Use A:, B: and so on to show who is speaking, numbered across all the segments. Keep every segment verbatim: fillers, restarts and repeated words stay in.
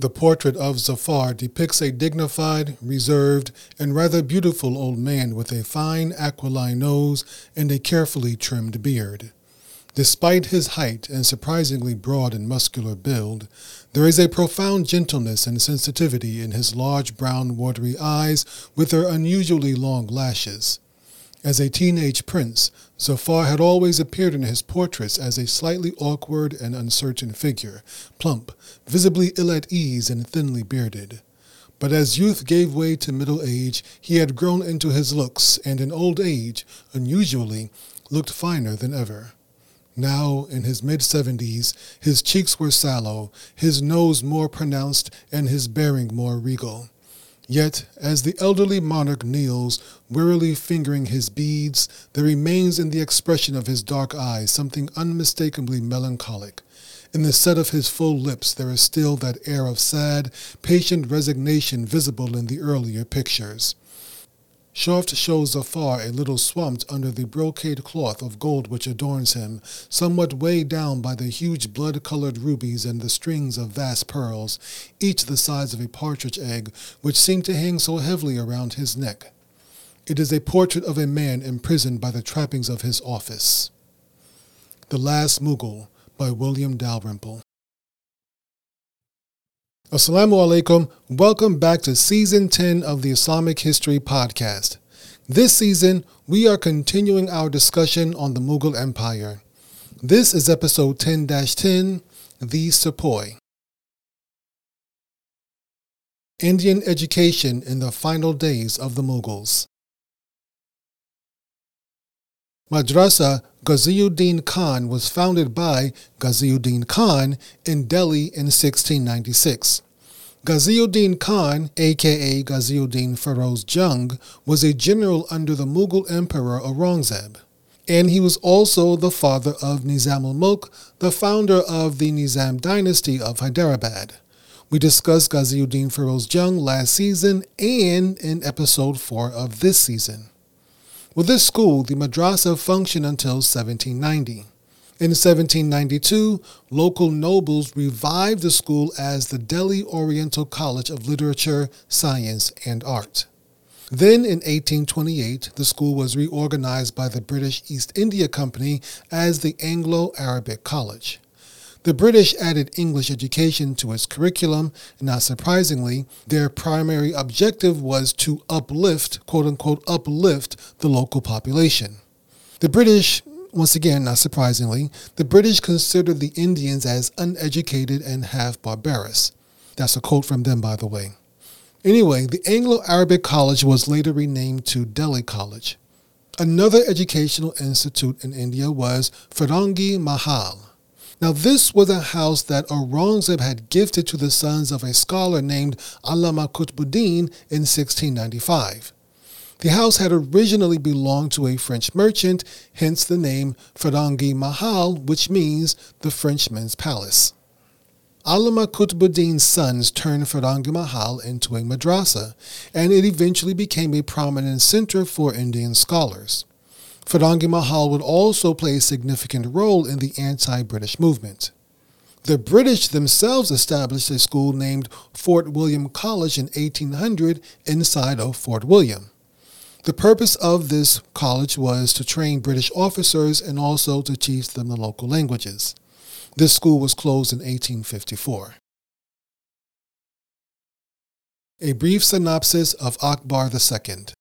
A: The portrait of Zafar depicts a dignified, reserved, and rather beautiful old man with a fine aquiline nose and a carefully trimmed beard. Despite his height and surprisingly broad and muscular build, there is a profound gentleness and sensitivity in his large brown watery eyes with their unusually long lashes. As a teenage prince, Zafar had always appeared in his portraits as a slightly awkward and uncertain figure, plump, visibly ill at ease and thinly bearded. But as youth gave way to middle age, he had grown into his looks and in old age, unusually, looked finer than ever. Now, in his mid-seventies, his cheeks were sallow, his nose more pronounced, and his bearing more regal. Yet, as the elderly monarch kneels, wearily fingering his beads, there remains in the expression of his dark eyes something unmistakably melancholic. In the set of his full lips there is still that air of sad, patient resignation visible in the earlier pictures. Shaft shows Zafar a little swamped under the brocade cloth of gold which adorns him, somewhat weighed down by the huge blood-colored rubies and the strings of vast pearls, each the size of a partridge egg, which seem to hang so heavily around his neck. It is a portrait of a man imprisoned by the trappings of his office. The Last Mughal by William Dalrymple. Assalamu alaikum. Welcome back to Season ten of the Islamic History Podcast. This season, we are continuing our discussion on the Mughal Empire. This is episode ten dash ten, The Sepoy. Indian education in the final days of the Mughals. Madrasa Ghaziuddin Khan was founded by Ghaziuddin Khan in Delhi in sixteen ninety-six. Ghaziuddin Khan, aka Ghaziuddin Feroz Jung, was a general under the Mughal Emperor Aurangzeb, and he was also the father of Nizam al-Mulk, the founder of the Nizam dynasty of Hyderabad. We discussed Ghaziuddin Feroz Jung last season and in episode four of this season. With this school, the madrasa functioned until seventeen ninety. In seventeen ninety-two, local nobles revived the school as the Delhi Oriental College of Literature, Science, and Art. Then, in eighteen twenty-eight, the school was reorganized by the British East India Company as the Anglo-Arabic College. The British added English education to its curriculum, and not surprisingly, their primary objective was to uplift, quote-unquote, uplift the local population. The British, once again, not surprisingly, the British considered the Indians as uneducated and half barbarous. That's a quote from them, by the way. Anyway, the Anglo-Arabic College was later renamed to Delhi College. Another educational institute in India was Firangi Mahal. Now, this was a house that Aurangzeb had gifted to the sons of a scholar named Allama Qutbuddin in sixteen ninety-five. The house had originally belonged to a French merchant, hence the name Firangi Mahal, which means the Frenchman's palace. Allama Qutbuddin's sons turned Firangi Mahal into a madrasa, and it eventually became a prominent center for Indian scholars. Firangi Mahal would also play a significant role in the anti-British movement. The British themselves established a school named Fort William College in eighteen hundred inside of Fort William. The purpose of this college was to train British officers and also to teach them the local languages. This school was closed in eighteen fifty-four. A brief synopsis of Akbar the Second.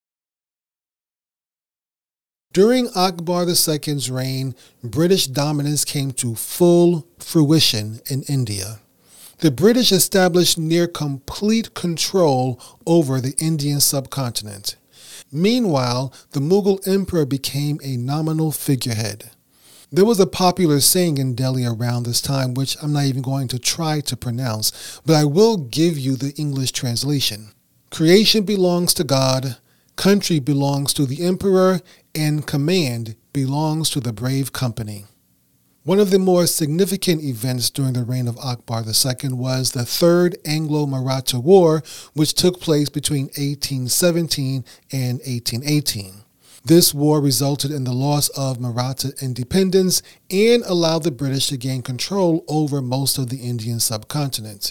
A: During Akbar the Second's reign, British dominance came to full fruition in India. The British established near complete control over the Indian subcontinent. Meanwhile, the Mughal emperor became a nominal figurehead. There was a popular saying in Delhi around this time, which I'm not even going to try to pronounce, but I will give you the English translation. Creation belongs to God, country belongs to the emperor, and command belongs to the brave company. One of the more significant events during the reign of Akbar the Second was the Third Anglo-Maratha War, which took place between eighteen seventeen and eighteen eighteen. This war resulted in the loss of Maratha independence and allowed the British to gain control over most of the Indian subcontinent.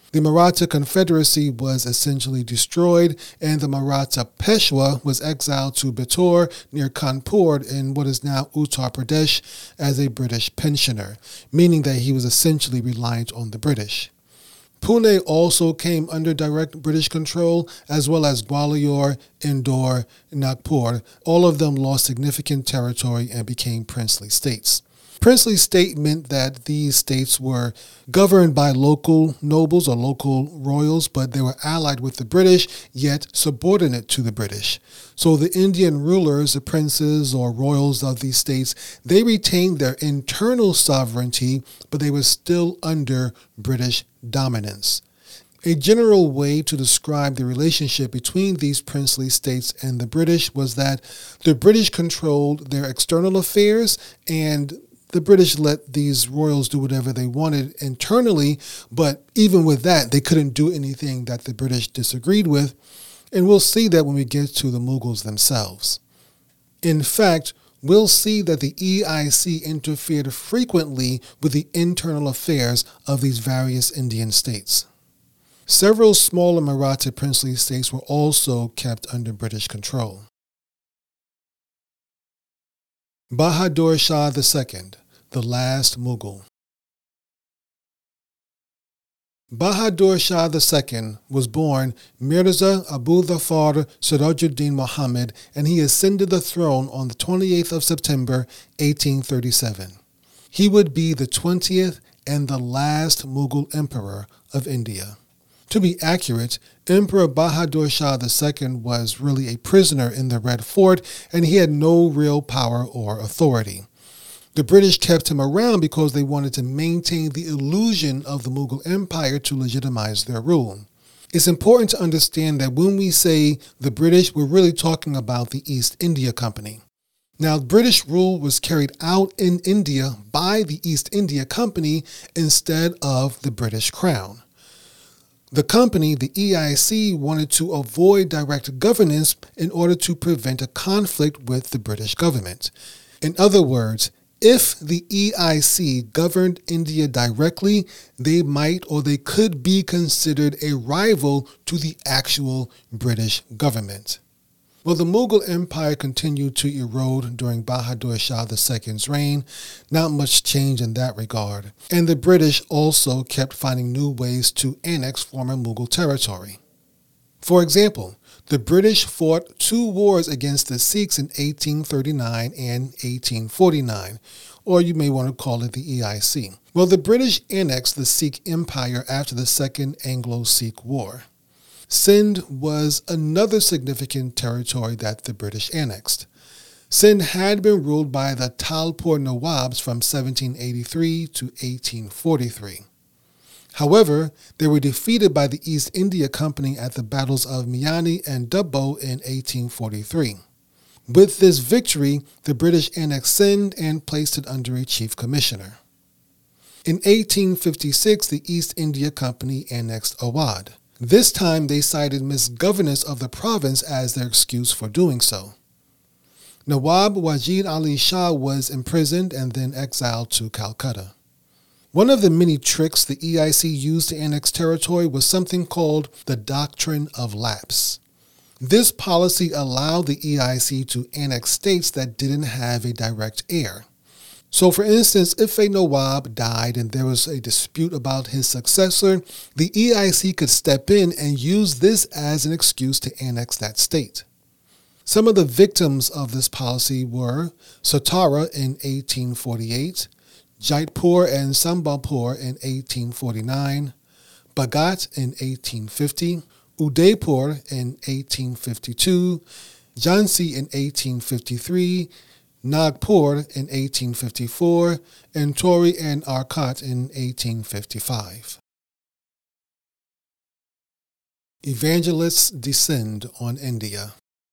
A: The Maratha Confederacy was essentially destroyed, and the Maratha Peshwa was exiled to Bittor near Kanpur in what is now Uttar Pradesh as a British pensioner, meaning that he was essentially reliant on the British. Pune also came under direct British control, as well as Gwalior, Indore, and Nagpur. All of them lost significant territory and became princely states. Princely state meant that these states were governed by local nobles or local royals, but they were allied with the British, yet subordinate to the British. So the Indian rulers, the princes or royals of these states, they retained their internal sovereignty, but they were still under British dominance. A general way to describe the relationship between these princely states and the British was that the British controlled their external affairs, and the British let these royals do whatever they wanted internally, but even with that, they couldn't do anything that the British disagreed with, and we'll see that when we get to the Mughals themselves. In fact, we'll see that the E I C interfered frequently with the internal affairs of these various Indian states. Several smaller Maratha princely states were also kept under British control. Bahadur Shah the Second, the last Mughal. Bahadur Shah the Second was born Mirza Abu Dhafar Sirajuddin Muhammad, and he ascended the throne on the twenty-eighth of September, eighteen thirty-seven. He would be the twentieth and the last Mughal emperor of India. To be accurate, Emperor Bahadur Shah the Second was really a prisoner in the Red Fort, and he had no real power or authority. The British kept him around because they wanted to maintain the illusion of the Mughal Empire to legitimize their rule. It's important to understand that when we say the British, we're really talking about the East India Company. Now, British rule was carried out in India by the East India Company instead of the British Crown. The company, the E I C, wanted to avoid direct governance in order to prevent a conflict with the British government. In other words, if the E I C governed India directly, they might or they could be considered a rival to the actual British government. Well, the Mughal Empire continued to erode during Bahadur Shah the Second's reign. Not much change in that regard. And the British also kept finding new ways to annex former Mughal territory. For example, the British fought two wars against the Sikhs in eighteen thirty-nine and eighteen forty-nine, or you may want to call it the E I C. Well, the British annexed the Sikh Empire after the Second Anglo-Sikh War. Sindh was another significant territory that the British annexed. Sindh had been ruled by the Talpur Nawabs from seventeen eighty-three to eighteen forty-three. However, they were defeated by the East India Company at the battles of Miani and Dubbo in eighteen forty-three. With this victory, the British annexed Sindh and placed it under a chief commissioner. In eighteen fifty-six, the East India Company annexed Awadh. This time, they cited misgovernance of the province as their excuse for doing so. Nawab Wajid Ali Shah was imprisoned and then exiled to Calcutta. One of the many tricks the E I C used to annex territory was something called the Doctrine of Lapse. This policy allowed the E I C to annex states that didn't have a direct heir. So, for instance, if a Nawab died and there was a dispute about his successor, the E I C could step in and use this as an excuse to annex that state. Some of the victims of this policy were Satara in eighteen forty-eight, Jaitpur and Sambalpur in eighteen forty-nine, Bhagat in eighteen fifty, Udaipur in eighteen fifty-two, Jhansi in eighteen fifty-three, Nagpur in eighteen fifty-four, and Tori and Arcot in eighteen fifty-five. Evangelists descend on India.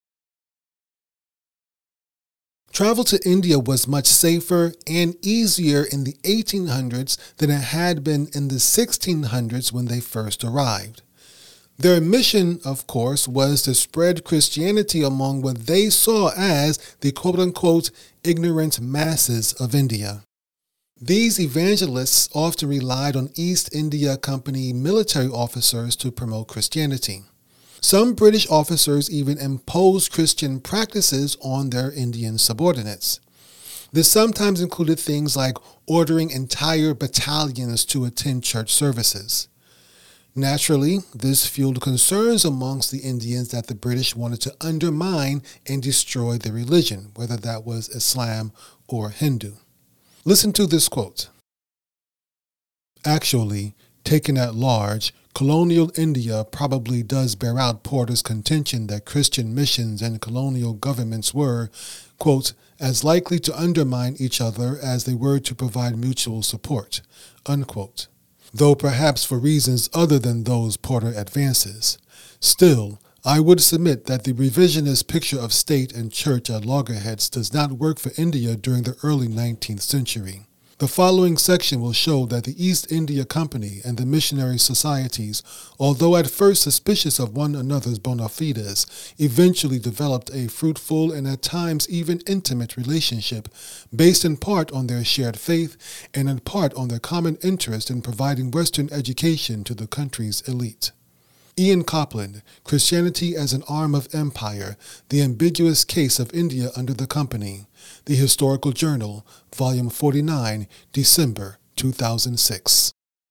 A: Travel to India was much safer and easier in the eighteen hundreds than it had been in the sixteen hundreds when they first arrived. Their mission, of course, was to spread Christianity among what they saw as the quote-unquote ignorant masses of India. These evangelists often relied on East India Company military officers to promote Christianity. Some British officers even imposed Christian practices on their Indian subordinates. This sometimes included things like ordering entire battalions to attend church services. Naturally, this fueled concerns amongst the Indians that the British wanted to undermine and destroy their religion, whether that was Islam or Hindu. Listen to this quote. Actually, taken at large, colonial India probably does bear out Porter's contention that Christian missions and colonial governments were, quote, as likely to undermine each other as they were to provide mutual support, unquote, though perhaps for reasons other than those Porter advances. Still, I would submit that the revisionist picture of state and church at loggerheads does not work for India during the early nineteenth century. The following section will show that the East India Company and the missionary societies, although at first suspicious of one another's bona fides, eventually developed a fruitful and at times even intimate relationship, based in part on their shared faith and in part on their common interest in providing Western education to the country's elite. Ian Copland, Christianity as an Arm of Empire, The Ambiguous Case of India Under the Company, The Historical Journal, Volume forty-nine, December two thousand six.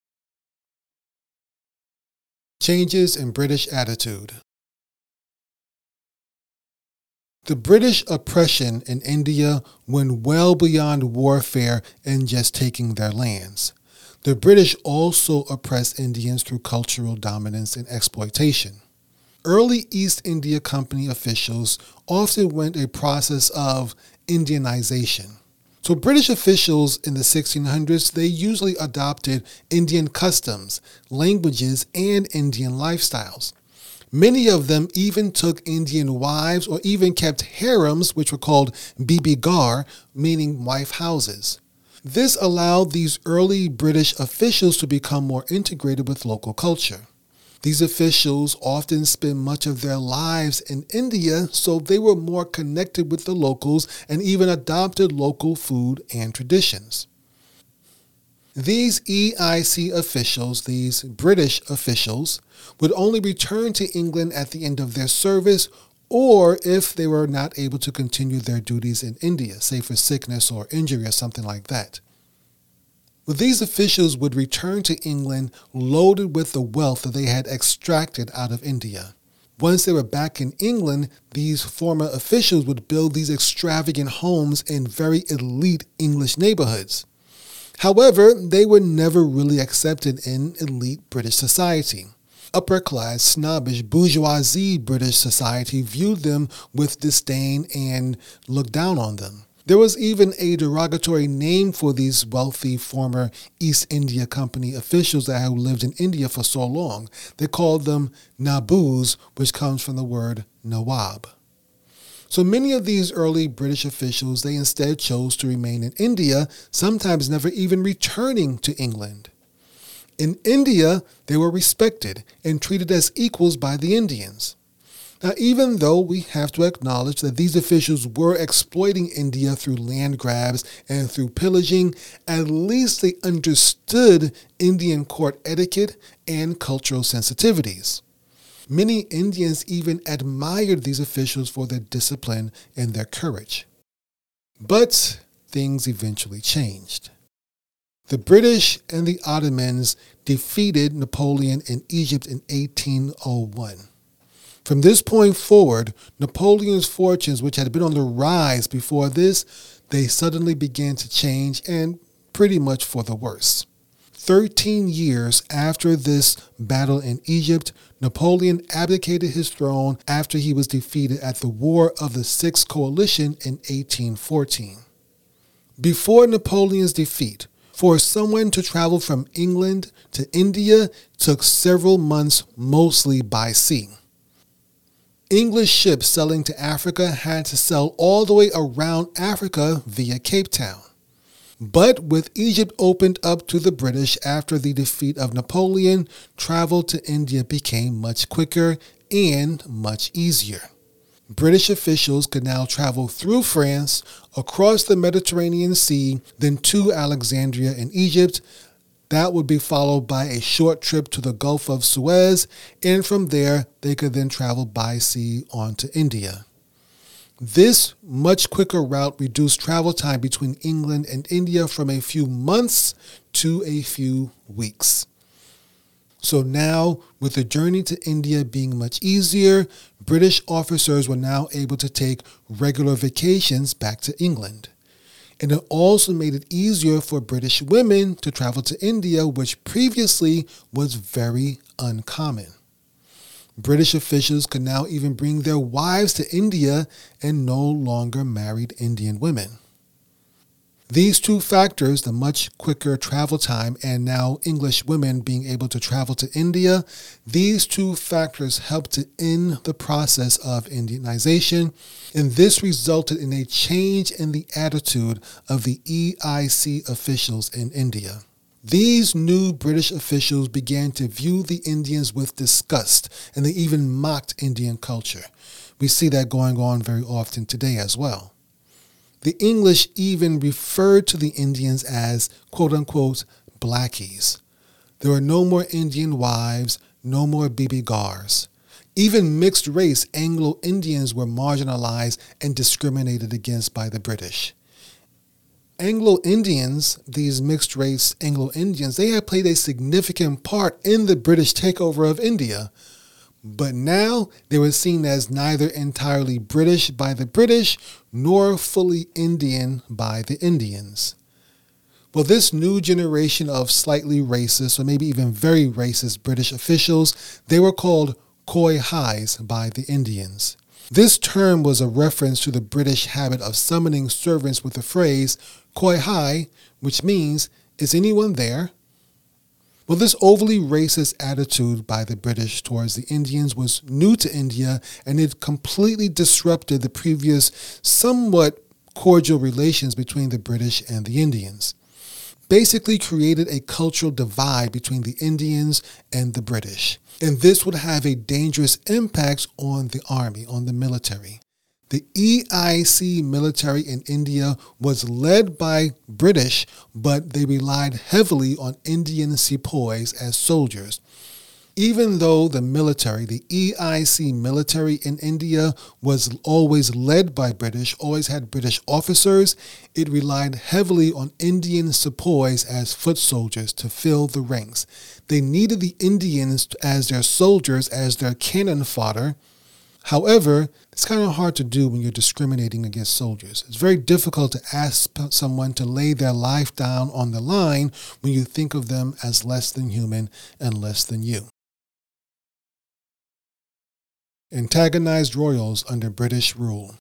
A: Changes in British Attitude. The British oppression in India went well beyond warfare and just taking their lands. The British also oppressed Indians through cultural dominance and exploitation. Early East India Company officials often went a process of Indianization. So British officials in the sixteen hundreds, they usually adopted Indian customs, languages, and Indian lifestyles. Many of them even took Indian wives or even kept harems, which were called bibi ghar, meaning wife houses. This allowed these early British officials to become more integrated with local culture. These officials often spent much of their lives in India, so they were more connected with the locals and even adopted local food and traditions. These E I C officials, these British officials, would only return to England at the end of their service or if they were not able to continue their duties in India, say for sickness or injury or something like that. But these officials would return to England loaded with the wealth that they had extracted out of India. Once they were back in England, these former officials would build these extravagant homes in very elite English neighborhoods. However, they were never really accepted in elite British society. Upper-class, snobbish, bourgeoisie British society viewed them with disdain and looked down on them. There was even a derogatory name for these wealthy former East India Company officials that had lived in India for so long. They called them Nabus, which comes from the word Nawab. So many of these early British officials, they instead chose to remain in India, sometimes never even returning to England. In India, they were respected and treated as equals by the Indians. Now, even though we have to acknowledge that these officials were exploiting India through land grabs and through pillaging, at least they understood Indian court etiquette and cultural sensitivities. Many Indians even admired these officials for their discipline and their courage. But things eventually changed. The British and the Ottomans defeated Napoleon in Egypt in eighteen oh one. From this point forward, Napoleon's fortunes, which had been on the rise before this, they suddenly began to change, and pretty much for the worse. Thirteen years after this battle in Egypt, Napoleon abdicated his throne after he was defeated at the War of the Sixth Coalition in eighteen fourteen. Before Napoleon's defeat, for someone to travel from England to India took several months, mostly by sea. English ships selling to Africa had to sail all the way around Africa via Cape Town. But with Egypt opened up to the British after the defeat of Napoleon, travel to India became much quicker and much easier. British officials could now travel through France, across the Mediterranean Sea, then to Alexandria in Egypt. That would be followed by a short trip to the Gulf of Suez, and from there they could then travel by sea on to India. This much quicker route reduced travel time between England and India from a few months to a few weeks. So now, with the journey to India being much easier, British officers were now able to take regular vacations back to England. And it also made it easier for British women to travel to India, which previously was very uncommon. British officials could now even bring their wives to India and no longer married Indian women. These two factors, the much quicker travel time and now English women being able to travel to India, these two factors helped to end the process of Indianization, and this resulted in a change in the attitude of the E I C officials in India. These new British officials began to view the Indians with disgust, and they even mocked Indian culture. We see that going on very often today as well. The English even referred to the Indians as, quote-unquote, blackies. There were no more Indian wives, no more Bibi Gars. Even mixed-race Anglo-Indians were marginalized and discriminated against by the British. Anglo-Indians, these mixed-race Anglo-Indians, they had played a significant part in the British takeover of India. But now they were seen as neither entirely British by the British nor fully Indian by the Indians. Well, this new generation of slightly racist or maybe even very racist British officials, they were called Koi Hais by the Indians. This term was a reference to the British habit of summoning servants with the phrase Koi Hai, which means, "Is anyone there?" Well, this overly racist attitude by the British towards the Indians was new to India, and it completely disrupted the previous somewhat cordial relations between the British and the Indians. Basically created a cultural divide between the Indians and the British. And this would have a dangerous impact on the army, on the military. The E I C military in India was led by British, but they relied heavily on Indian sepoys as soldiers. Even though the military, the E I C military in India, was always led by British, always had British officers, it relied heavily on Indian sepoys as foot soldiers to fill the ranks. They needed the Indians as their soldiers, as their cannon fodder. However, it's kind of hard to do when you're discriminating against soldiers. It's very difficult to ask someone to lay their life down on the line when you think of them as less than human and less than you. Antagonized royals under British rule.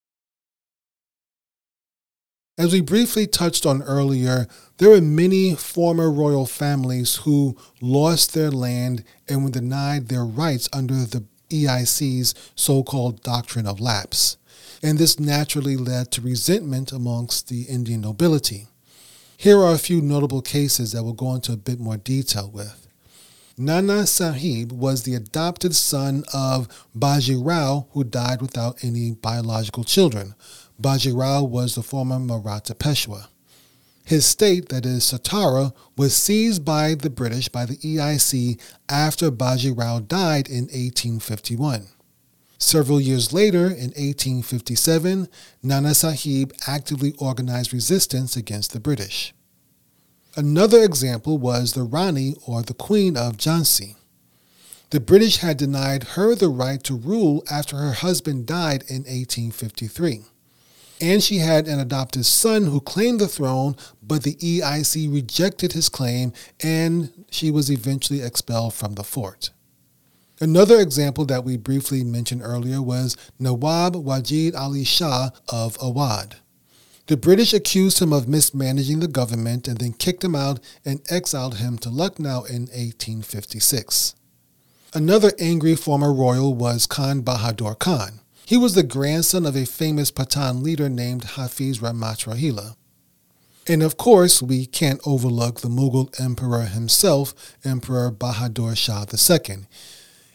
A: As we briefly touched on earlier, there were many former royal families who lost their land and were denied their rights under the E I C's so-called doctrine of lapse, and this naturally led to resentment amongst the Indian nobility. Here are a few notable cases that we'll go into a bit more detail with. Nana Sahib was the adopted son of Baji Rao, who died without any biological children. Baji Rao was the former Maratha Peshwa. His state, that is Satara, was seized by the British, by the E I C, after Baji Rao died in eighteen fifty-one. Several years later, in eighteen fifty-seven, Nana Sahib actively organized resistance against the British. Another example was the Rani, or the Queen of Jhansi. The British had denied her the right to rule after her husband died in eighteen fifty-three. And she had an adopted son who claimed the throne, but the E I C rejected his claim, and she was eventually expelled from the fort. Another example that we briefly mentioned earlier was Nawab Wajid Ali Shah of Awadh. The British accused him of mismanaging the government and then kicked him out and exiled him to Lucknow in eighteen fifty-six. Another angry former royal was Khan Bahadur Khan. He was the grandson of a famous Pathan leader named Hafiz Rahmat Rohilla. And of course, we can't overlook the Mughal emperor himself, Emperor Bahadur Shah the Second.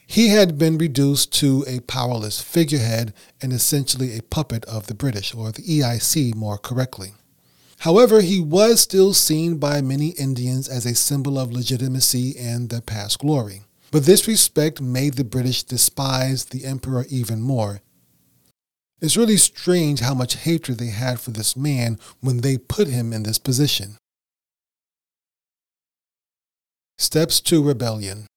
A: He had been reduced to a powerless figurehead and essentially a puppet of the British, or the E I C more correctly. However, he was still seen by many Indians as a symbol of legitimacy and their past glory. But this respect made the British despise the emperor even more. It's really strange how much hatred they had for this man when they put him in this position. Steps to rebellion.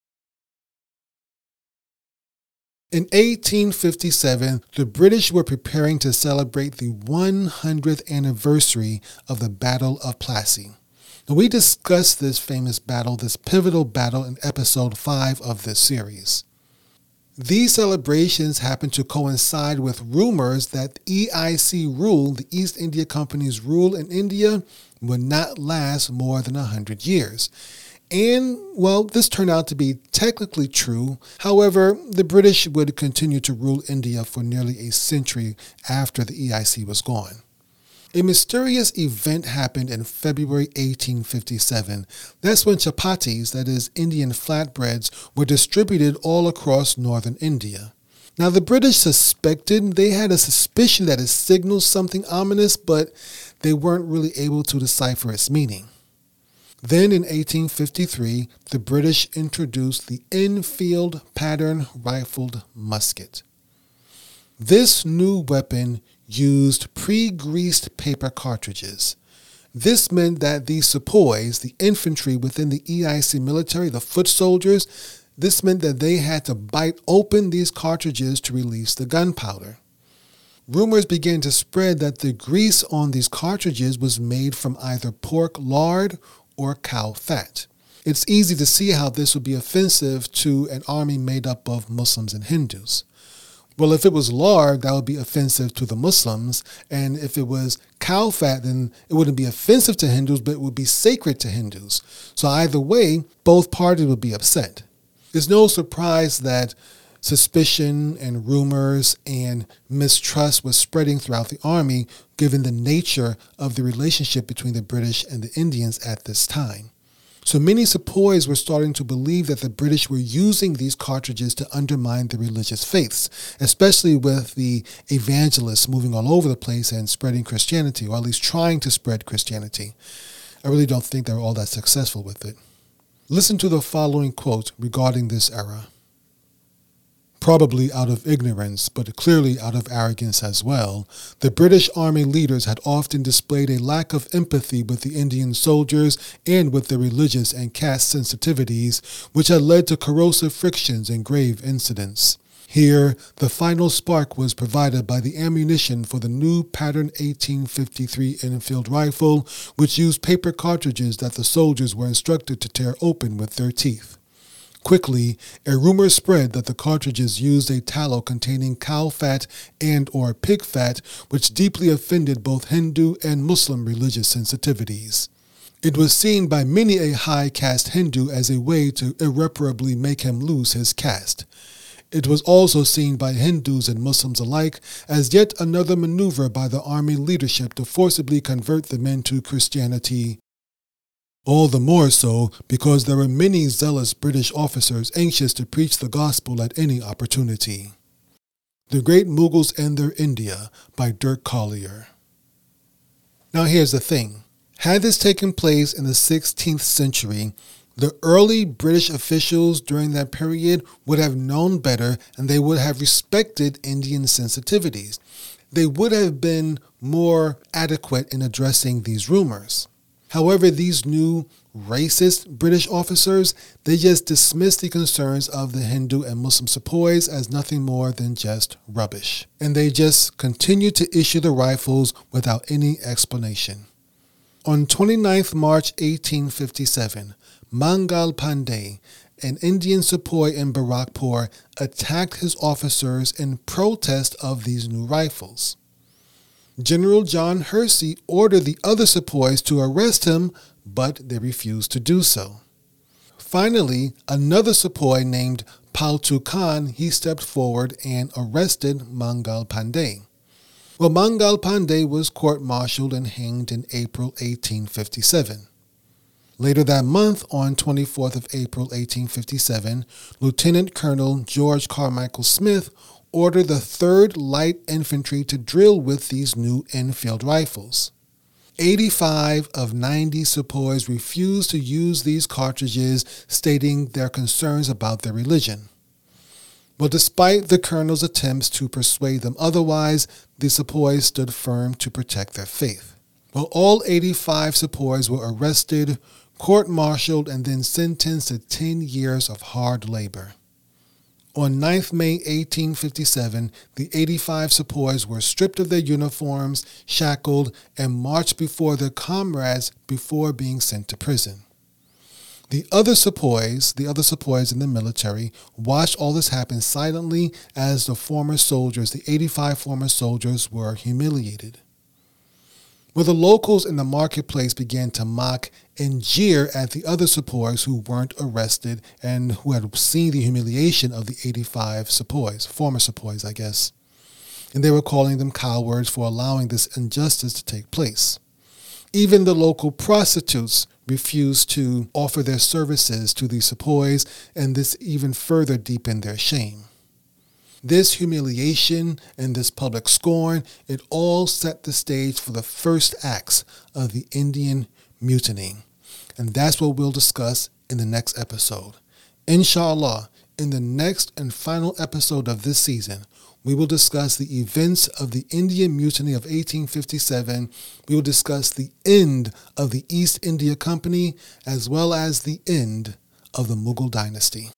A: In eighteen fifty-seven, the British were preparing to celebrate the one hundredth anniversary of the Battle of Plassey. Now, we discussed this famous battle, this pivotal battle, in episode five of this series. These celebrations happened to coincide with rumors that E I C rule, the East India Company's rule in India, would not last more than one hundred years. And, well, this turned out to be technically true. However, the British would continue to rule India for nearly a century after the E I C was gone. A mysterious event happened in February eighteen fifty-seven. That's when chapatis, that is Indian flatbreads, were distributed all across northern India. Now, the British suspected, they had a suspicion that it signaled something ominous, but they weren't really able to decipher its meaning. Then in eighteen fifty-three, the British introduced the Enfield pattern rifled musket. This new weapon used pre-greased paper cartridges. This meant that the sepoys, the infantry within the E I C military, the foot soldiers, this meant that they had to bite open these cartridges to release the gunpowder. Rumors began to spread that the grease on these cartridges was made from either pork lard or cow fat. It's easy to see how this would be offensive to an army made up of Muslims and Hindus. Well, if it was lard, that would be offensive to the Muslims, and if it was cow fat, then it wouldn't be offensive to Hindus, but it would be sacred to Hindus. So either way, both parties would be upset. It's no surprise that suspicion and rumors and mistrust was spreading throughout the army, given the nature of the relationship between the British and the Indians at this time. So many sepoys were starting to believe that the British were using these cartridges to undermine the religious faiths, especially with the evangelists moving all over the place and spreading Christianity, or at least trying to spread Christianity. I really don't think they were all that successful with it. Listen to the following quote regarding this era. Probably out of ignorance, but clearly out of arrogance as well, the British Army leaders had often displayed a lack of empathy with the Indian soldiers and with their religious and caste sensitivities, which had led to corrosive frictions and grave incidents. Here, the final spark was provided by the ammunition for the new pattern eighteen fifty-three Enfield rifle, which used paper cartridges that the soldiers were instructed to tear open with their teeth. Quickly, a rumor spread that the cartridges used a tallow containing cow fat and or pig fat, which deeply offended both Hindu and Muslim religious sensitivities. It was seen by many a high caste Hindu as a way to irreparably make him lose his caste. It was also seen by Hindus and Muslims alike as yet another maneuver by the army leadership to forcibly convert the men to Christianity. All the more so because there were many zealous British officers anxious to preach the gospel at any opportunity. The Great Mughals and Their India by Dirk Collier. Now here's the thing. Had this taken place in the sixteenth century, the early British officials during that period would have known better, and they would have respected Indian sensitivities. They would have been more adequate in addressing these rumors. However, these new racist British officers, they just dismissed the concerns of the Hindu and Muslim sepoys as nothing more than just rubbish. And they just continued to issue the rifles without any explanation. On the twenty-ninth of March eighteen fifty-seven, Mangal Pandey, an Indian sepoy in Barakpur, attacked his officers in protest of these new rifles. General John Hersey ordered the other sepoys to arrest him, but they refused to do so. Finally, another sepoy named Paltu Khan, he stepped forward and arrested Mangal Pandey. Well, Mangal Pandey was court-martialed and hanged in April eighteen fifty-seven. Later that month, on twenty-fourth of April, eighteen fifty-seven, Lieutenant Colonel George Carmichael Smith ordered the third Light Infantry to drill with these new Enfield rifles. eighty-five of ninety sepoys refused to use these cartridges, stating their concerns about their religion. But despite the colonel's attempts to persuade them otherwise, the sepoys stood firm to protect their faith. Well, all eighty-five sepoys were arrested, court-martialed, and then sentenced to ten years of hard labor. On the ninth of May, eighteen fifty-seven, the eighty-five sepoys were stripped of their uniforms, shackled, and marched before their comrades before being sent to prison. The other sepoys, the other sepoys in the military, watched all this happen silently as the former soldiers, the eighty-five former soldiers, were humiliated. Well, the locals in the marketplace began to mock and jeer at the other sepoys who weren't arrested and who had seen the humiliation of the eighty-five sepoys, former sepoys, I guess. And they were calling them cowards for allowing this injustice to take place. Even the local prostitutes refused to offer their services to the sepoys, and this even further deepened their shame. This humiliation and this public scorn, it all set the stage for the first acts of the Indian Mutiny. And that's what we'll discuss in the next episode. Inshallah, in the next and final episode of this season, we will discuss the events of the Indian Mutiny of eighteen fifty-seven. We will discuss the end of the East India Company, as well as the end of the Mughal dynasty.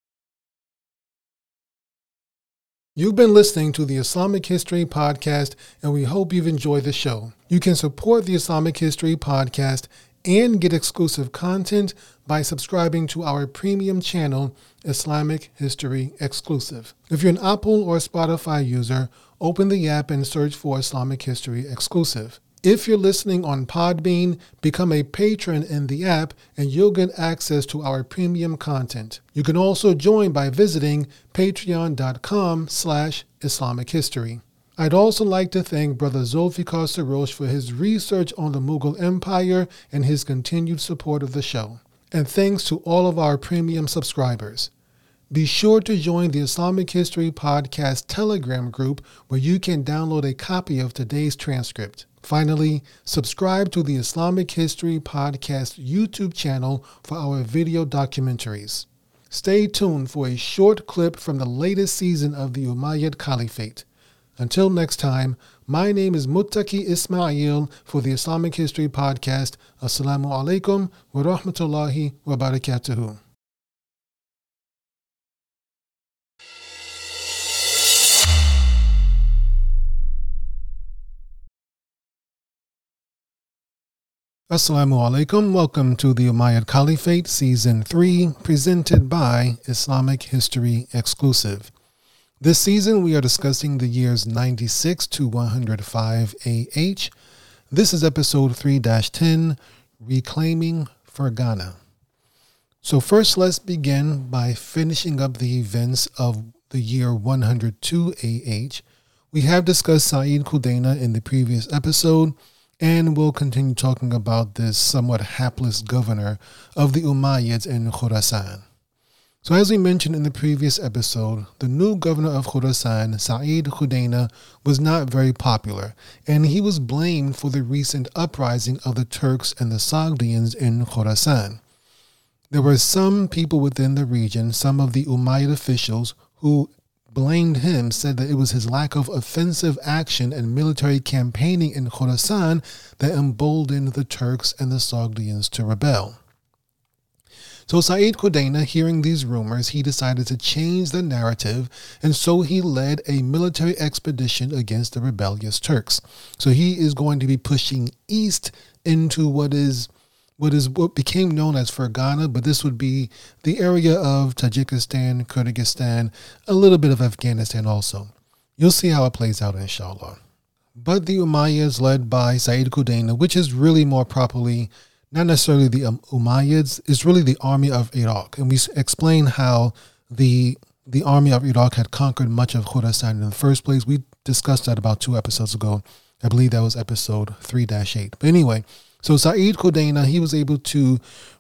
A: You've been listening to the Islamic History Podcast, and we hope you've enjoyed the show. You can support the Islamic History Podcast and get exclusive content by subscribing to our premium channel, Islamic History Exclusive. If you're an Apple or Spotify user, open the app and search for Islamic History Exclusive. If you're listening on Podbean, become a patron in the app and you'll get access to our premium content. You can also join by visiting patreon.com slash Islamic History. I'd also like to thank Brother Zulfikar Sarosh for his research on the Mughal Empire and his continued support of the show. And thanks to all of our premium subscribers. Be sure to join the Islamic History Podcast Telegram group where you can download a copy of today's transcript. Finally, subscribe to the Islamic History Podcast YouTube channel for our video documentaries. Stay tuned for a short clip from the latest season of the Umayyad Caliphate. Until next time, my name is Muttaqi Ismail for the Islamic History Podcast. Assalamu alaikum wa rahmatullahi wa barakatuhu. Assalamu alaikum. Welcome to the Umayyad Caliphate Season three, presented by Islamic History Exclusive. This season, we are discussing the years ninety-six to one hundred five A H. This is episode three dash ten, Reclaiming Fergana. So first, let's begin by finishing up the events of the year one hundred two A H. We have discussed Sa'id Khudaina in the previous episode, and we'll continue talking about this somewhat hapless governor of the Umayyads in Khurasan. So as we mentioned in the previous episode, the new governor of Khurasan, Sa'id Khudaina, was not very popular, and he was blamed for the recent uprising of the Turks and the Sogdians in Khurasan. There were some people within the region, some of the Umayyad officials, who blamed him, said that it was his lack of offensive action and military campaigning in Khurasan that emboldened the Turks and the Sogdians to rebel. So Sa'id Khudaina, hearing these rumors, he decided to change the narrative, and so he led a military expedition against the rebellious Turks. So he is going to be pushing east into what is what is what became known as Fergana, but this would be the area of Tajikistan, Kyrgyzstan, a little bit of Afghanistan also. You'll see how it plays out, inshallah. But the Umayyads, led by Sa'id Khudaina, which is really more properly not necessarily the um, Umayyads, is really the army of Iraq. And we explain how the the army of Iraq had conquered much of Khurasan in the first place. We discussed that about two episodes ago. I believe that was episode three dash eight. But anyway, So Sa'id Qudayna, he was able to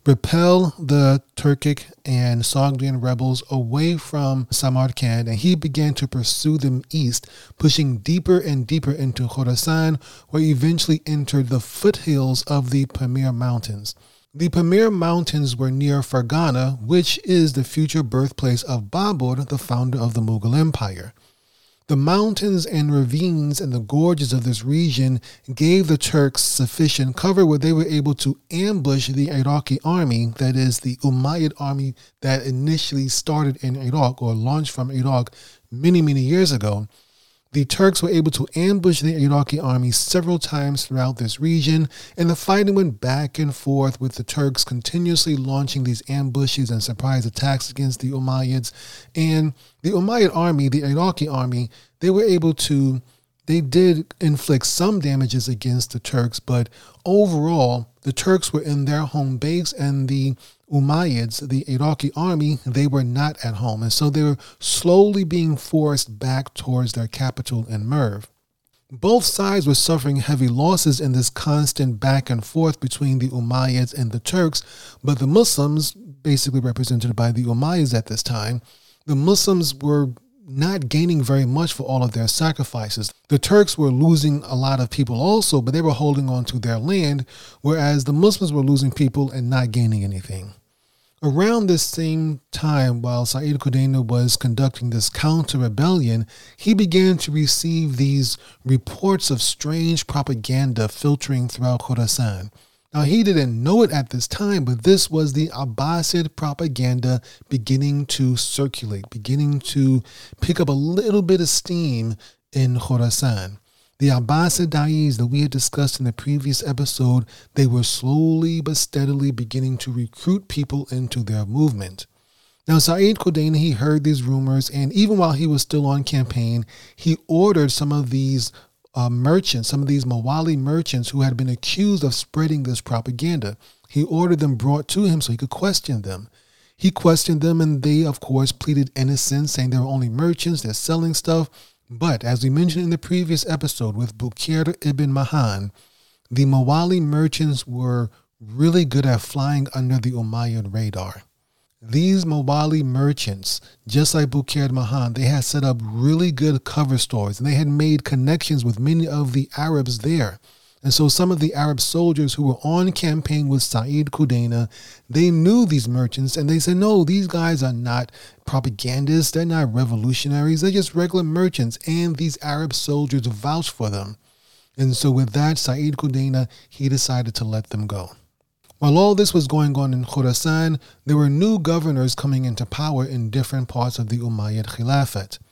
A: repel the Turkic and Sogdian rebels away from Samarkand, and he began to pursue them east, pushing deeper and deeper into Khorasan, where he eventually entered the foothills of the Pamir Mountains. The Pamir Mountains were near Fergana, which is the future birthplace of Babur, the founder of the Mughal Empire. The mountains and ravines and the gorges of this region gave the Turks sufficient cover where they were able to ambush the Iraqi army, that is, the Umayyad army that initially started in Iraq or launched from Iraq many, many years ago. The Turks were able to ambush the Iraqi army several times throughout this region, and the fighting went back and forth with the Turks continuously launching these ambushes and surprise attacks against the Umayyads. And the Umayyad army, the Iraqi army, they were able to, they did inflict some damages against the Turks, but overall, the Turks were in their home base, and the Umayyads, the Iraqi army, they were not at home. And so they were slowly being forced back towards their capital in Merv. Both sides were suffering heavy losses in this constant back and forth between the Umayyads and the Turks, but the Muslims, basically represented by the Umayyads at this time, the Muslims were not gaining very much for all of their sacrifices. The Turks were losing a lot of people also, but they were holding on to their land, whereas the Muslims were losing people and not gaining anything. Around this same time, while Sa'id Qudayna was conducting this counter-rebellion, he began to receive these reports of strange propaganda filtering throughout Khorasan. Now, he didn't know it at this time, but this was the Abbasid propaganda beginning to circulate, beginning to pick up a little bit of steam in Khorasan. The Abbasid Da'is that we had discussed in the previous episode, they were slowly but steadily beginning to recruit people into their movement. Now, Sa'id Qudayna, he heard these rumors, and even while he was still on campaign, he ordered some of these uh, merchants, some of these Mawali merchants who had been accused of spreading this propaganda. He ordered them brought to him so he could question them. He questioned them, and they, of course, pleaded innocence, saying they were only merchants, they're selling stuff. But as we mentioned in the previous episode with Bukir ibn Mahan, the Mawali merchants were really good at flying under the Umayyad radar. These Mawali merchants, just like Bukir ibn Mahan, they had set up really good cover stories, and they had made connections with many of the Arabs there. And so some of the Arab soldiers who were on campaign with Sa'id Qudayna, they knew these merchants, and they said, no, these guys are not propagandists, they're not revolutionaries, they're just regular merchants, and these Arab soldiers vouched for them. And so with that, Sa'id Qudayna, he decided to let them go. While all this was going on in Khorasan, there were new governors coming into power in different parts of the Umayyad Khilafat.